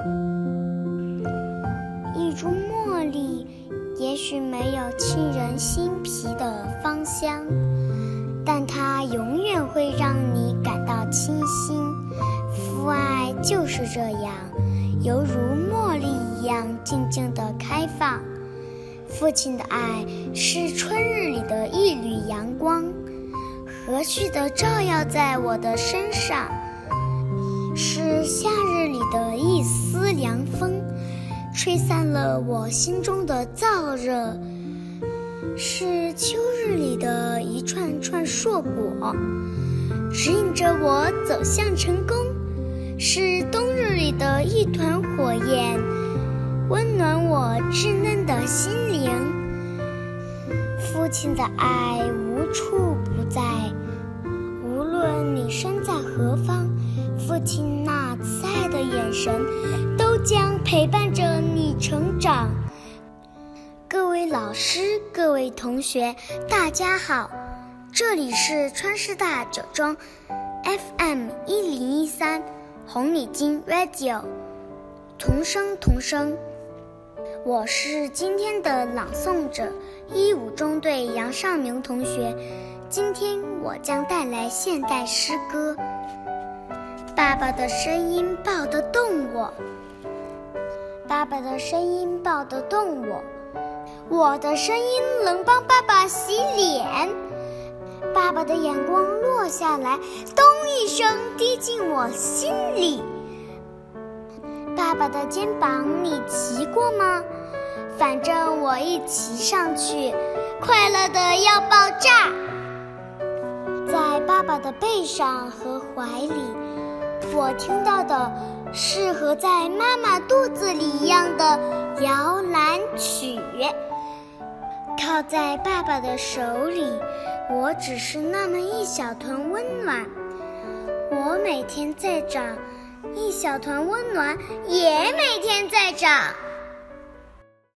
一株茉莉也许没有沁人心脾的芳香，但它永远会让你感到清新。父爱就是这样，犹如茉莉一样静静地开放。父亲的爱是春日里的一缕阳光，和煦地照耀在我的身上，是夏日里的一丝凉风，吹散了我心中的燥热，是秋日里的一串串硕果，指引着我走向成功，是冬日里的一团火焰，温暖我稚嫩的心灵。父亲的爱无处不在，无论你身在何方，父亲那慈爱的眼神都将陪伴着你成长。各位老师，各位同学，大家好，这里是川师大九中 FM1013 红领巾 Radio 童声童声，我是今天的朗诵者1-5中队杨尚明同学。今天我将带来现代诗歌。爸爸的声音抱得动我，爸爸的声音抱得动我，我的声音能帮爸爸洗脸。爸爸的眼光落下来，咚一声滴进我心里。爸爸的肩膀你骑过吗？反正我一骑上去，快乐的要爆炸。在爸爸的背上和怀里，我听到的是和在妈妈肚子里一样的摇篮曲。靠在爸爸的手里，我只是那么一小团温暖。我每天在长，一小团温暖也每天在长。